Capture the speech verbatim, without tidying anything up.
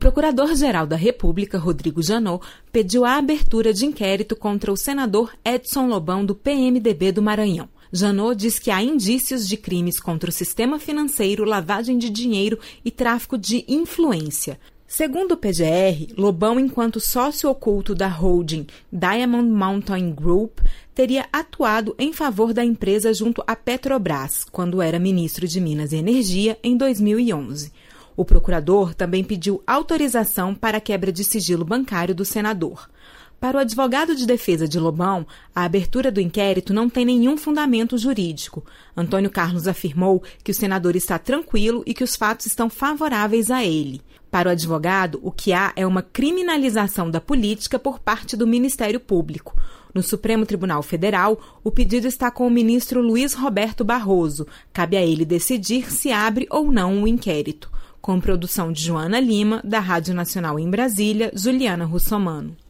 Procurador-Geral da República, Rodrigo Janot, pediu a abertura de inquérito contra o senador Edson Lobão, do P M D B do Maranhão. Janot diz que há indícios de crimes contra o sistema financeiro, lavagem de dinheiro e tráfico de influência. Segundo o P G R, Lobão, enquanto sócio oculto da holding Diamond Mountain Group, teria atuado em favor da empresa junto à Petrobras, quando era ministro de Minas e Energia, em dois mil e onze. O procurador também pediu autorização para a quebra de sigilo bancário do senador. Para o advogado de defesa de Lobão, a abertura do inquérito não tem nenhum fundamento jurídico. Antônio Carlos afirmou que o senador está tranquilo e que os fatos estão favoráveis a ele. Para o advogado, o que há é uma criminalização da política por parte do Ministério Público. No Supremo Tribunal Federal, o pedido está com o ministro Luiz Roberto Barroso. Cabe a ele decidir se abre ou não o inquérito. Com produção de Joana Lima, da Rádio Nacional em Brasília, Juliana Russomano.